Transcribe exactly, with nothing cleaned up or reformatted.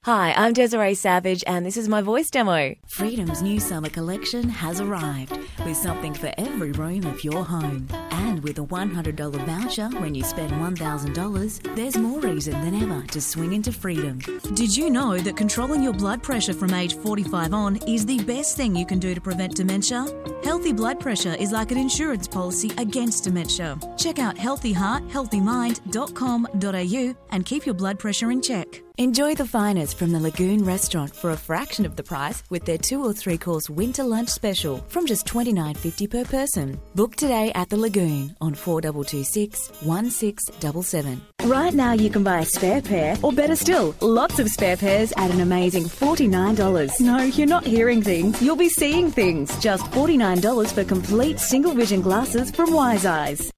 Hi, I'm Desiree Savage and this is my voice demo. Freedom's new summer collection has arrived with something for every room of your home. And with a one hundred dollars voucher when you spend one thousand dollars, there's more reason than ever to swing into Freedom. Did you know that controlling your blood pressure from age forty-five on is the best thing you can do to prevent dementia? Healthy blood pressure is like an insurance policy against dementia. Check out healthy heart healthy mind dot com dot a u and keep your blood pressure in check. Enjoy the finest from the Lagoon restaurant for a fraction of the price with their two or three course winter lunch special from just twenty-nine fifty per person. Book today at the Lagoon on four two two six, one six seven seven. Right now you can buy a spare pair, or better still, lots of spare pairs at an amazing forty-nine dollars. No, you're not hearing things, you'll be seeing things. Just forty-nine dollars for complete single vision glasses from Wise Eyes.